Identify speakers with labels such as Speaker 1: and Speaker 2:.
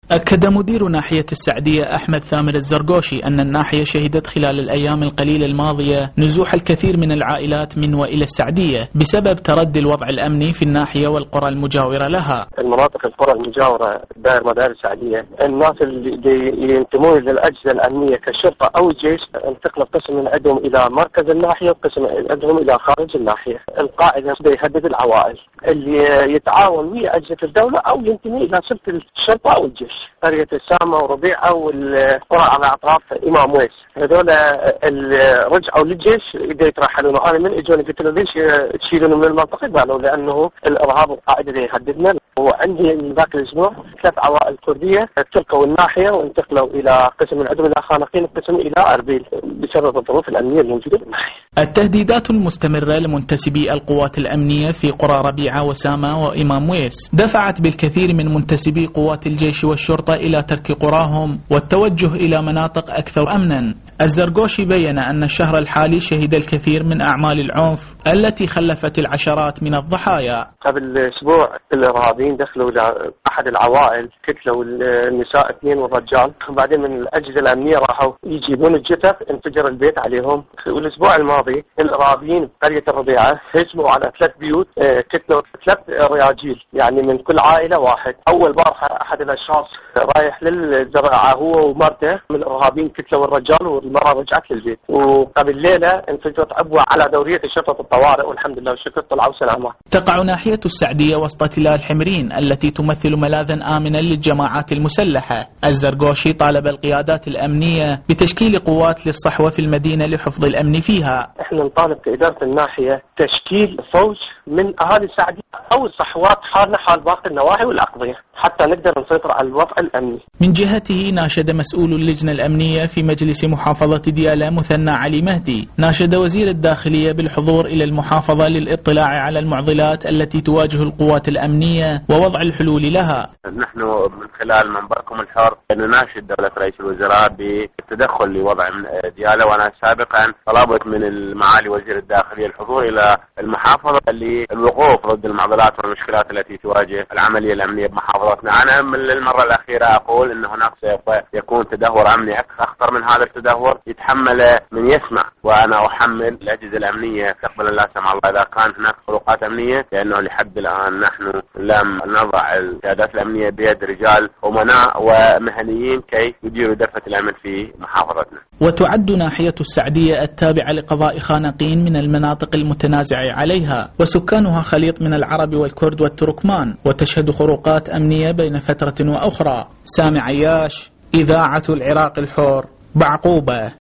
Speaker 1: أكد مدير ناحية السعدية أحمد ثامر الزرقوشي أن الناحية شهدت خلال الأيام القليلة الماضية نزوح الكثير من العائلات من وإلى السعدية بسبب تردي الوضع الأمني في الناحية والقرى المجاورة لها.
Speaker 2: المناطق القرى المجاورة دائر مدار السعدية، الناس اللي ينتمون للأجهزة الأمنية كالشرطة أو الجيش انتقل قسم من عندهم إلى مركز الناحية وقسم عندهم إلى خارج الناحية. القاعدة يهدد العوائل اللي يتعاون ويا أجهزة الدولة أو ينتمي إلى سلطة الشرطة أو الجيش. قرية السامة وربيعة والقرى على أطراف إمام ويس، هذول رجعوا للجيش يترحلون. أنا من إجوني قلت له ليش تشيلون من المنطقة؟ قالوا لأنه الإرهاب القاعدة يهددنا. وعندي ذاك الأسبوع 3 عوائل كردية تركوا الناحية وانتقلوا إلى قسم من عندهم إلى خانقين وقسم إلى أربيل بسبب الظروف الأمنية الموجودة بالناحية.
Speaker 1: التهديدات المستمرة لمنتسبي القوات الأمنية في قرى ربيعة وسامة وإمام ويس دفعت بالكثير من منتسبي قوات الجيش والشرطة إلى ترك قراهم والتوجه إلى مناطق أكثر أمنا. الزرقوشي بيّن أن الشهر الحالي شهد الكثير من أعمال العنف التي خلفت العشرات من الضحايا.
Speaker 2: قبل أسبوع الإرهابيين دخلوا إلى أحد العوائل، قتلوا النساء 2 والرجال، وبعدين من الأجهزة الأمنية راحوا يجيبون الجثث، انفجر البيت عليهم. والأسبوع الماضي الإرهابيين بقرية الربيعة هجموا على 3 بيوت، قتلوا 3 رياجيل، يعني من كل عائلة واحد. أول بارحة أحد الأشخاص رايح للزراعة هو ومرته من الإرهابيين قتلوا الرجال والمرأة رجعت للبيت. وقبل ليلة انفجرت عبوة على دورية شرطة الطوارئ والحمد لله والشكر طلعوا سلامة.
Speaker 1: تقع ناحية السعدية وسط تلال حمرين التي تمثل ملاذا آمنا للجماعات المسلحة. الزرقوشي طالب القيادات الأمنية بتشكيل قوات للصحوة في المدينة لحفظ الأمن فيها.
Speaker 2: احنا نطالب كإدارة الناحية تشكيل فوج من أهالي السعدية أو الصحوات حالنا حال باقي النواحي والأقضية حتى نقدر نسيطر على الوضع الأمني.
Speaker 1: من جهته ناشد مسؤول اللجنة الأمنية في مجلس محافظة ديالى مثنى علي مهدي ناشد وزير الداخلية بالحضور إلى المحافظة للاطلاع على المعضلات التي تواجه القوات الأمنية ووضع الحلول لها.
Speaker 3: نحن من خلال منبركم الحر نناشد دولة رئيس الوزراء بالتدخل لوضع ديالى، وأنا سابقا طلبت من المعالي وزير الداخلية الحضور إلى المحافظة للوقوف ضد المعضلات والمشكلات التي تواجه العملية الأمنية بمحافظتنا. أنا من المرة الأخيرة أقول أن هناك سيكون تدهور أمني أخطر من هذا التدهور يتحمل من يسمع، وأنا أحمل الأجهزة الأمنية تقبل الله سمع الله إذا كان هناك خروقات أمنية، لأنه لحد الآن نحن لم نضع القيادات الأمنية بيد رجال أمناء ومهنيين كي يديروا دفة الأمن في محافظتنا.
Speaker 1: وتعد ناحية السعدية التابعة لقضاء خانقين من المناطق المتنازع عليها، وسكانها خليط من العرب والكرد والتركمان، وتشهد خروقات أمنية بين فترة وأخرى. سامي عياش، إذاعة العراق الحر، بعقوبة.